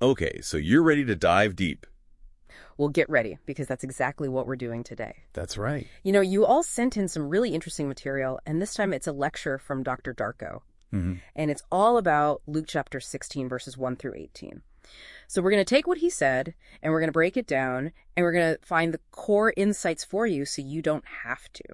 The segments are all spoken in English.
Okay, so you're ready to dive deep. Well, get ready, because that's exactly what we're doing today. That's right. You know, you all sent in some really interesting material, and this time it's a lecture from Dr. Darko. Mm-hmm. And it's all about Luke chapter 16, verses 1 through 18. So we're going to take what he said, and we're going to break it down, and we're going to find the core insights for you so you don't have to.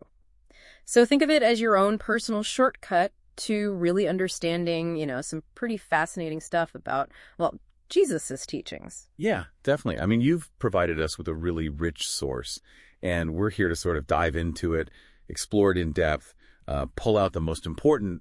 So think of it as your own personal shortcut to really understanding, you know, some pretty fascinating stuff about, well, Jesus' teachings. Yeah, definitely. I mean, you've provided us with a really rich source, and we're here to sort of dive into it, explore it in depth, pull out the most important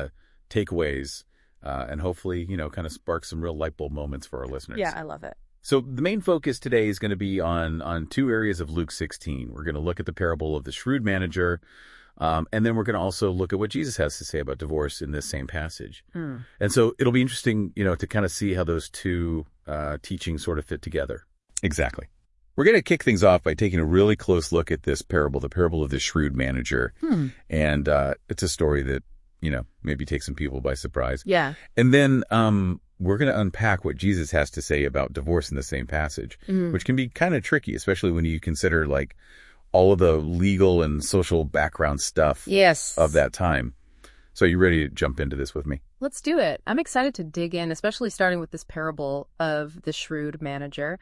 takeaways, and hopefully, you know, kind of spark some real light bulb moments for our listeners. Yeah, I love it. So the main focus today is going to be on two areas of Luke 16. We're going to look at the parable of the shrewd manager, and then we're going to also look at what Jesus has to say about divorce in this same passage. And so it'll be interesting, you know, to kind of see how those two teachings sort of fit together. Exactly. We're going to kick things off by taking a really close look at this parable, the parable of the shrewd manager. And it's a story that, you know, maybe takes some people by surprise. Yeah. And then we're going to unpack what Jesus has to say about divorce in the same passage, which can be kind of tricky, especially when you consider, like, all of the legal and social background stuff of that time. So are you ready to jump into this with me? Let's do it. I'm excited to dig in, especially starting with this parable of the shrewd manager.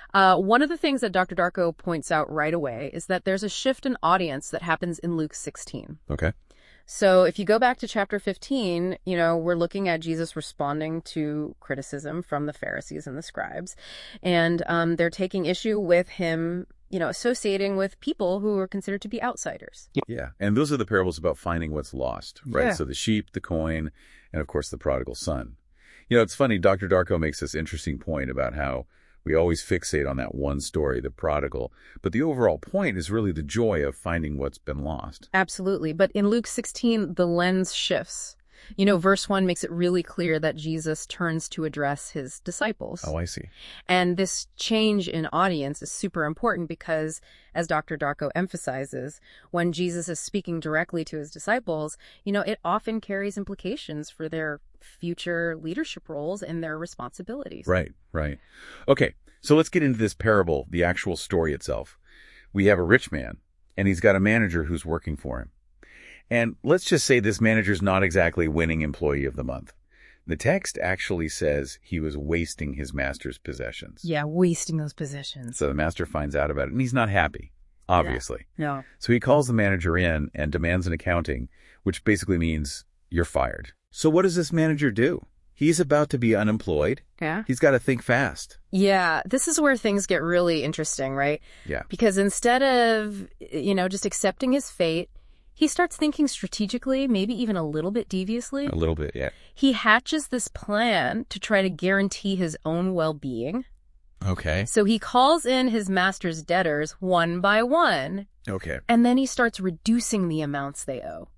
One of the things that Dr. Darko points out right away is that there's a shift in audience that happens in Luke 16. Okay. So if you go back to chapter 15, you know, we're looking at Jesus responding to criticism from the Pharisees and the scribes. And they're taking issue with him, you know, associating with people who are considered to be outsiders. Yeah. And those are the parables about finding what's lost, right? Yeah. So the sheep, the coin, and of course the prodigal son. You know, it's funny, Dr. Darko makes this interesting point about how we always fixate on that one story, the prodigal. But the overall point is really the joy of finding what's been lost. Absolutely. But in Luke 16, the lens shifts. You know, verse 1 makes it really clear that Jesus turns to address his disciples. Oh, I see. And this change in audience is super important because, as Dr. Darko emphasizes, when Jesus is speaking directly to his disciples, you know, it often carries implications for their future leadership roles and their responsibilities. Right, right. Okay, so let's get into this parable, the actual story itself. We have a rich man, and he's got a manager who's working for him. And let's just say this manager's not exactly winning employee of the month. The text actually says he was wasting his master's possessions. Yeah, wasting those possessions. So the master finds out about it, and he's not happy, obviously. No. So he calls the manager in and demands an accounting, which basically means you're fired. So what does this manager do? He's about to be unemployed. Yeah. He's got to think fast. Yeah, this is where things get really interesting, right? Yeah. Because instead of, you know, just accepting his fate, he starts thinking strategically, maybe even a little bit deviously. A little bit, yeah. He hatches this plan to try to guarantee his own well-being. Okay. So he calls in his master's debtors one by one. Okay. And then he starts reducing the amounts they owe.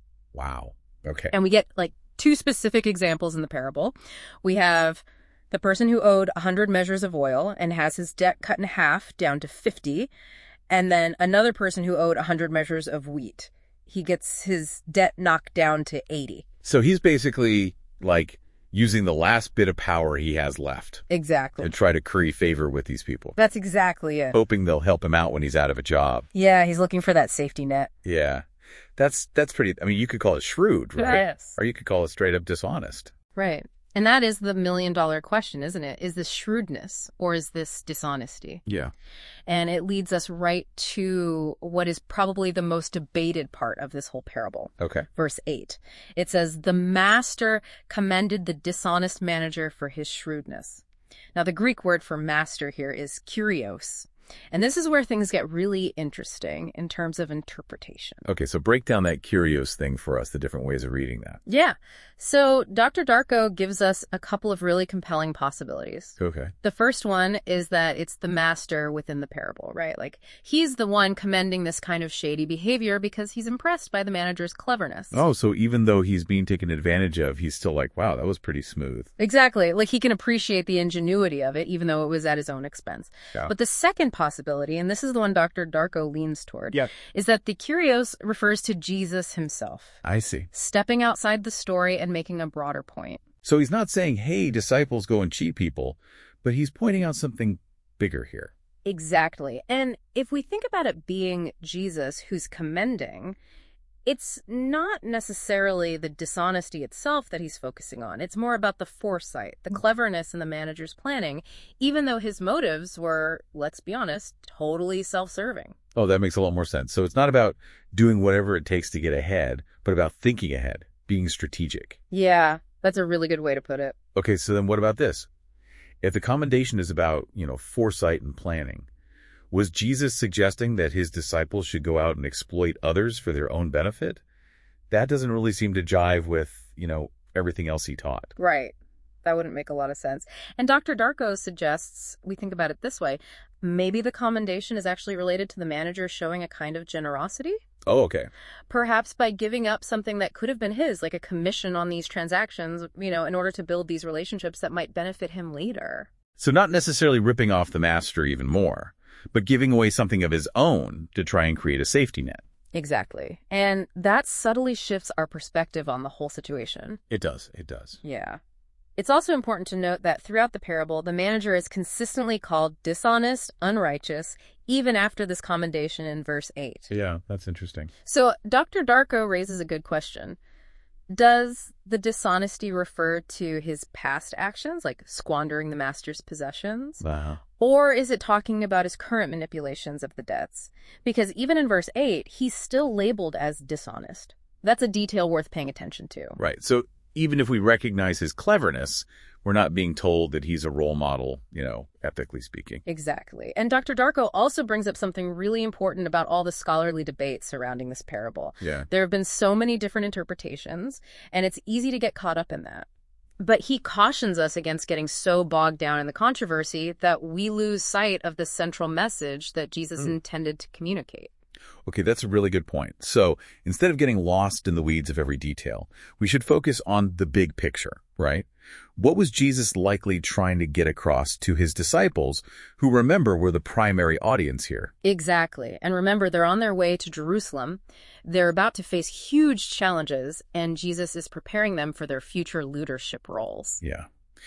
Wow. Okay. And we get like two specific examples in the parable. We have the person who owed 100 measures of oil and has his debt cut in half down to 50. And then another person who owed 100 measures of wheat. He gets his debt knocked down to 80. So he's basically like using the last bit of power he has left. Exactly. To try to curry favor with these people. That's exactly it. Hoping they'll help him out when he's out of a job. Yeah, he's looking for that safety net. Yeah. That's pretty, I mean, you could call it shrewd, right? Yes. Or you could call it straight up dishonest. Right. And that is the million-dollar question, isn't it? Is this shrewdness or is this dishonesty? Yeah. And it leads us right to what is probably the most debated part of this whole parable. Okay. Verse 8. It says, "The master commended the dishonest manager for his shrewdness." Now, the Greek word for master here is kurios. And this is where things get really interesting in terms of interpretation. Okay, so break down that curious thing for us, the different ways of reading that. Yeah. So Dr. Darko gives us a couple of really compelling possibilities. Okay. The first one is that it's the master within the parable, right? Like, he's the one commending this kind of shady behavior because he's impressed by the manager's cleverness. Oh, so even though he's being taken advantage of, he's still like, wow, that was pretty smooth. Exactly. Like, he can appreciate the ingenuity of it, even though it was at his own expense. Yeah. But the second possibility, and this is the one Dr. Darko leans toward, Yeah. is that the kurios refers to Jesus himself, I see. stepping outside the story and making a broader point. So he's not saying, hey, disciples, go and cheat people, But he's pointing out something bigger here. Exactly. And if we think about it being Jesus who's commending, it's not necessarily the dishonesty itself that he's focusing on. It's more about the foresight, the cleverness in the manager's planning, even though his motives were, let's be honest, totally self-serving. Oh, that makes a lot more sense. So it's not about doing whatever it takes to get ahead, but about thinking ahead, being strategic. Yeah, that's a really good way to put it. Okay, so then what about this? If the commendation is about, foresight and planning, was Jesus suggesting that his disciples should go out and exploit others for their own benefit? That doesn't really seem to jive with, everything else he taught. Right. That wouldn't make a lot of sense. And Dr. Darko suggests we think about it this way. Maybe the commendation is actually related to the manager showing a kind of generosity? Oh, okay. Perhaps by giving up something that could have been his, like a commission on these transactions, in order to build these relationships that might benefit him later. So not necessarily ripping off the master even more, but giving away something of his own to try and create a safety net. Exactly. And that subtly shifts our perspective on the whole situation. It does. Yeah. It's also important to note that throughout the parable, the manager is consistently called dishonest, unrighteous, even after this commendation in verse 8. Yeah, that's interesting. So Dr. Darko raises a good question. Does the dishonesty refer to his past actions, like squandering the master's possessions? Wow. Or is it talking about his current manipulations of the debts? Because even in verse 8, he's still labeled as dishonest. That's a detail worth paying attention to. Right. So even if we recognize his cleverness, we're not being told that he's a role model, ethically speaking. Exactly. And Dr. Darko also brings up something really important about all the scholarly debate surrounding this parable. Yeah. There have been so many different interpretations, and it's easy to get caught up in that. But he cautions us against getting so bogged down in the controversy that we lose sight of the central message that Jesus intended to communicate. Okay, that's a really good point. So instead of getting lost in the weeds of every detail, we should focus on the big picture, right? What was Jesus likely trying to get across to his disciples, who, remember, were the primary audience here? Exactly. And remember, they're on their way to Jerusalem. They're about to face huge challenges, and Jesus is preparing them for their future leadership roles. Yeah.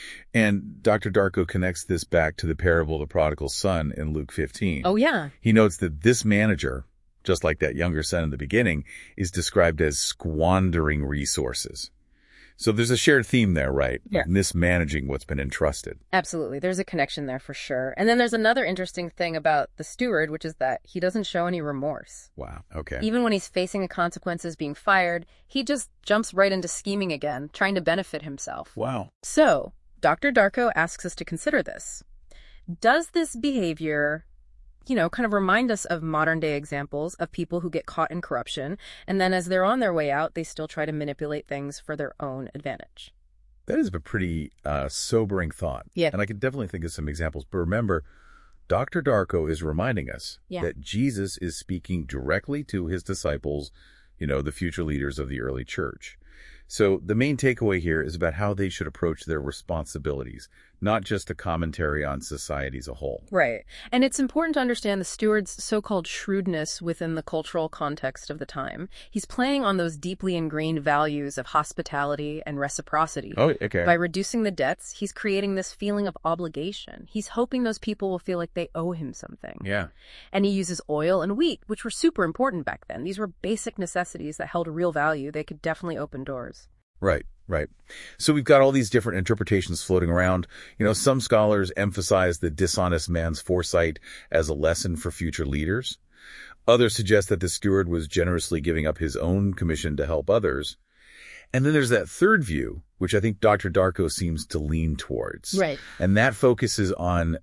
And Dr. Darko connects this back to the parable of the prodigal son in Luke 15. Oh, yeah. He notes that this manager, just like that younger son in the beginning, is described as squandering resources. So there's a shared theme there, right? Yeah. Mismanaging what's been entrusted. Absolutely. There's a connection there for sure. And then there's another interesting thing about the steward, which is that he doesn't show any remorse. Wow. Okay. Even when he's facing the consequences being fired, he just jumps right into scheming again, trying to benefit himself. Wow. So Dr. Darko asks us to consider this. Does this behavior kind of remind us of modern day examples of people who get caught in corruption, and then as they're on their way out, they still try to manipulate things for their own advantage? That is a pretty sobering thought. Yeah. And I can definitely think of some examples. But remember, Dr. Darko is reminding us that Jesus is speaking directly to his disciples, the future leaders of the early church. So the main takeaway here is about how they should approach their responsibilities, not just a commentary on society as a whole. Right. And it's important to understand the steward's so-called shrewdness within the cultural context of the time. He's playing on those deeply ingrained values of hospitality and reciprocity. Oh, okay. By reducing the debts, he's creating this feeling of obligation. He's hoping those people will feel like they owe him something. Yeah. And he uses oil and wheat, which were super important back then. These were basic necessities that held real value. They could definitely open doors. Right. So we've got all these different interpretations floating around. Some scholars emphasize the dishonest man's foresight as a lesson for future leaders. Others suggest that the steward was generously giving up his own commission to help others. And then there's that third view, which I think Dr. Darko seems to lean towards. Right. And that focuses on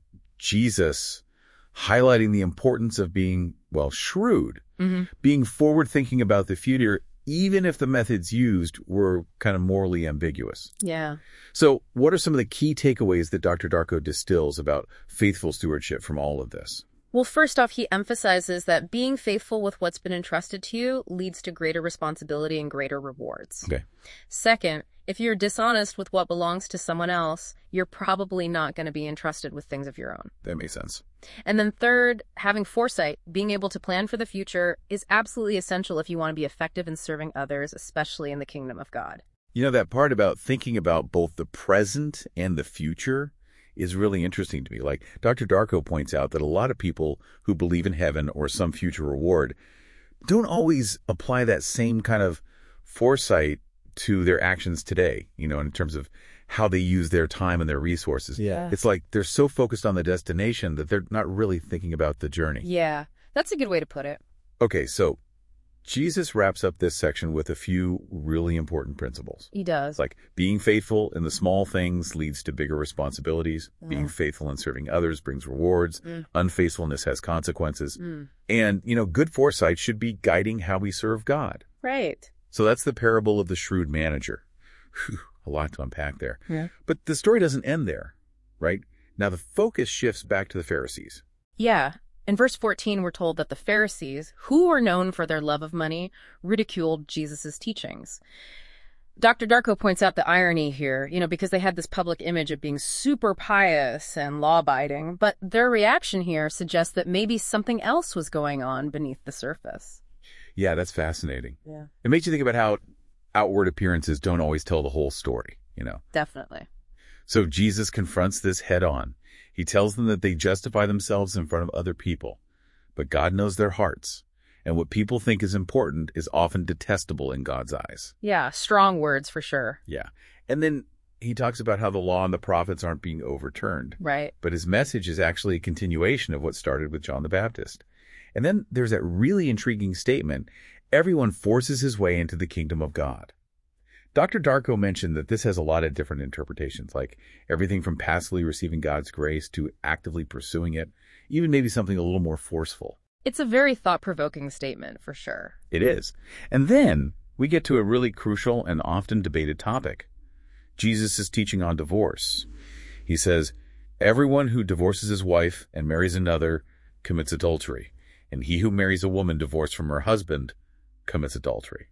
Jesus highlighting the importance of being, shrewd, being forward-thinking about the future, even if the methods used were kind of morally ambiguous. Yeah. So what are some of the key takeaways that Dr. Darko distills about faithful stewardship from all of this? Well, first off, he emphasizes that being faithful with what's been entrusted to you leads to greater responsibility and greater rewards. Okay. Second, if you're dishonest with what belongs to someone else, you're probably not going to be entrusted with things of your own. That makes sense. And then third, having foresight, being able to plan for the future, is absolutely essential if you want to be effective in serving others, especially in the kingdom of God. That part about thinking about both the present and the future is really interesting to me. Like Dr. Darko points out that a lot of people who believe in heaven or some future reward don't always apply that same kind of foresight to their actions today, in terms of how they use their time and their resources. Yeah. It's like they're so focused on the destination that they're not really thinking about the journey. Yeah, that's a good way to put it. Okay, so Jesus wraps up this section with a few really important principles. He does. It's like being faithful in the small things leads to bigger responsibilities. Being faithful in serving others brings rewards. Unfaithfulness has consequences. And, good foresight should be guiding how we serve God. Right. So that's the parable of the shrewd manager. Whew, a lot to unpack there. Yeah. But the story doesn't end there, right? Now the focus shifts back to the Pharisees. Yeah. In verse 14, we're told that the Pharisees, who were known for their love of money, ridiculed Jesus' teachings. Dr. Darko points out the irony here, because they had this public image of being super pious and law-abiding, but their reaction here suggests that maybe something else was going on beneath the surface. Yeah, that's fascinating. Yeah. It makes you think about how outward appearances don't always tell the whole story, Definitely. So Jesus confronts this head on. He tells them that they justify themselves in front of other people, but God knows their hearts, and what people think is important is often detestable in God's eyes. Yeah, strong words for sure. Yeah. And then he talks about how the law and the prophets aren't being overturned. Right. But his message is actually a continuation of what started with John the Baptist. And then there's that really intriguing statement, everyone forces his way into the kingdom of God. Dr. Darko mentioned that this has a lot of different interpretations, like everything from passively receiving God's grace to actively pursuing it, even maybe something a little more forceful. It's a very thought-provoking statement, for sure. It is. And then we get to a really crucial and often debated topic. Jesus is teaching on divorce. He says, everyone who divorces his wife and marries another commits adultery, and he who marries a woman divorced from her husband commits adultery.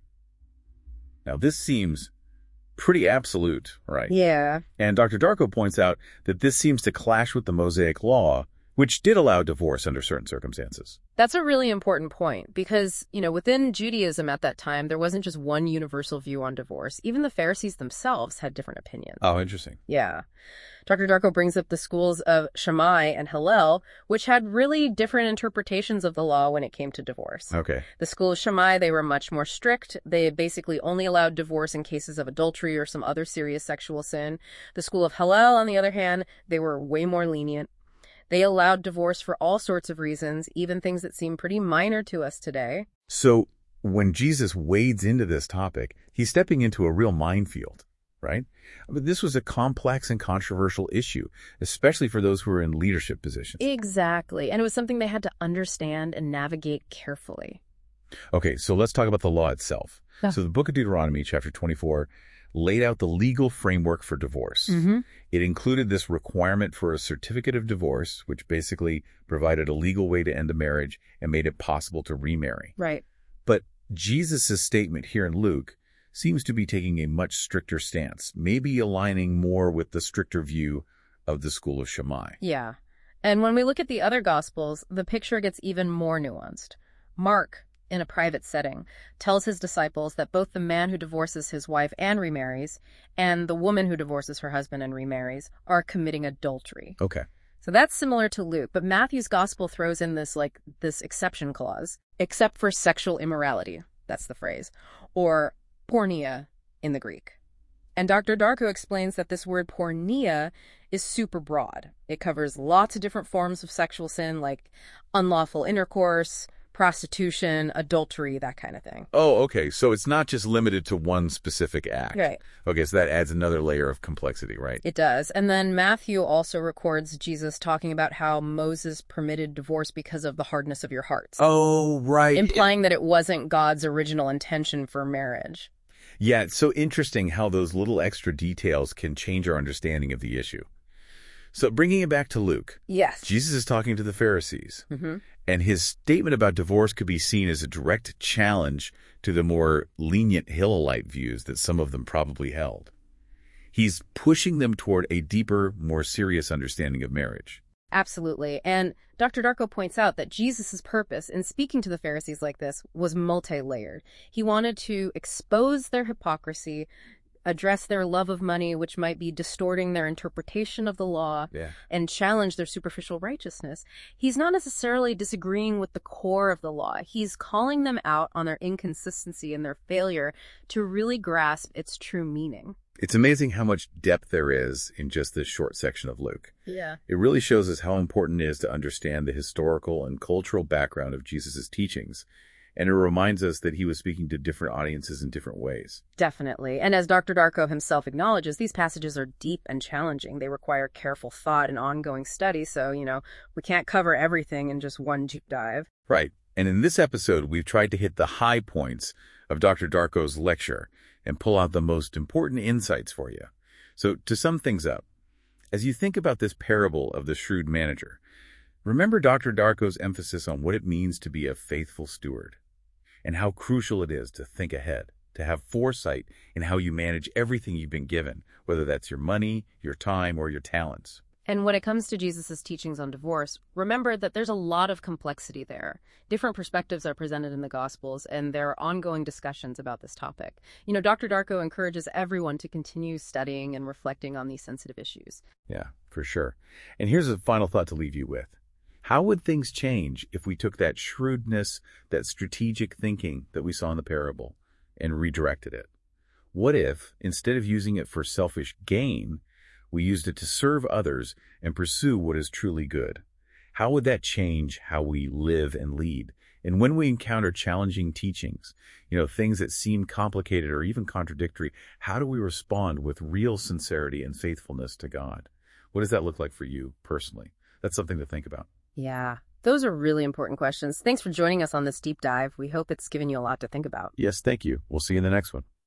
Now, this seems pretty absolute, right? Yeah. And Dr. Darko points out that this seems to clash with the Mosaic Law, which did allow divorce under certain circumstances. That's a really important point because, within Judaism at that time, there wasn't just one universal view on divorce. Even the Pharisees themselves had different opinions. Oh, interesting. Yeah. Dr. Darko brings up the schools of Shammai and Hillel, which had really different interpretations of the law when it came to divorce. Okay. The school of Shammai, they were much more strict. They basically only allowed divorce in cases of adultery or some other serious sexual sin. The school of Hillel, on the other hand, they were way more lenient. They allowed divorce for all sorts of reasons, even things that seem pretty minor to us today. So when Jesus wades into this topic, he's stepping into a real minefield, right? But this was a complex and controversial issue, especially for those who are in leadership positions. Exactly. And it was something they had to understand and navigate carefully. Okay, so let's talk about the law itself. Yeah. So the book of Deuteronomy, chapter 24, laid out the legal framework for divorce. It included this requirement for a certificate of divorce, which basically provided a legal way to end a marriage and made it possible to remarry. Right. But Jesus' statement here in Luke seems to be taking a much stricter stance, maybe aligning more with the stricter view of the school of Shammai. Yeah. And when we look at the other Gospels, the picture gets even more nuanced. Mark, in a private setting, tells his disciples that both the man who divorces his wife and remarries and the woman who divorces her husband and remarries are committing adultery. Okay. So that's similar to Luke, but Matthew's gospel throws in this exception clause, except for sexual immorality, that's the phrase, or porneia in the Greek. And Dr. Darko explains that this word porneia is super broad. It covers lots of different forms of sexual sin, like unlawful intercourse, prostitution, adultery, that kind of thing. Oh, okay. So it's not just limited to one specific act. Right. Okay, so that adds another layer of complexity, right? It does. And then Matthew also records Jesus talking about how Moses permitted divorce because of the hardness of your hearts. Oh, right. Implying that it wasn't God's original intention for marriage. Yeah, it's so interesting how those little extra details can change our understanding of the issue. So bringing it back to Luke. Yes. Jesus is talking to the Pharisees. Mm-hmm. And his statement about divorce could be seen as a direct challenge to the more lenient Hillelite views that some of them probably held. He's pushing them toward a deeper, more serious understanding of marriage. Absolutely. And Dr. Darko points out that Jesus' purpose in speaking to the Pharisees like this was multi-layered. He wanted to expose their hypocrisy, address their love of money, which might be distorting their interpretation of the law, and challenge their superficial righteousness. He's not necessarily disagreeing with the core of the law. He's calling them out on their inconsistency and their failure to really grasp its true meaning. It's amazing how much depth there is in just this short section of Luke. Yeah. It really shows us how important it is to understand the historical and cultural background of Jesus' teachings. And it reminds us that he was speaking to different audiences in different ways. Definitely. And as Dr. Darko himself acknowledges, these passages are deep and challenging. They require careful thought and ongoing study. So, we can't cover everything in just one deep dive. Right. And in this episode, we've tried to hit the high points of Dr. Darko's lecture and pull out the most important insights for you. So to sum things up, as you think about this parable of the shrewd manager, remember Dr. Darko's emphasis on what it means to be a faithful steward and how crucial it is to think ahead, to have foresight in how you manage everything you've been given, whether that's your money, your time, or your talents. And when it comes to Jesus' teachings on divorce, remember that there's a lot of complexity there. Different perspectives are presented in the Gospels, and there are ongoing discussions about this topic. Dr. Darko encourages everyone to continue studying and reflecting on these sensitive issues. Yeah, for sure. And here's a final thought to leave you with. How would things change if we took that shrewdness, that strategic thinking that we saw in the parable, and redirected it? What if, instead of using it for selfish gain, we used it to serve others and pursue what is truly good? How would that change how we live and lead? And when we encounter challenging teachings, things that seem complicated or even contradictory, how do we respond with real sincerity and faithfulness to God? What does that look like for you personally? That's something to think about. Yeah, those are really important questions. Thanks for joining us on this deep dive. We hope it's given you a lot to think about. Yes, thank you. We'll see you in the next one.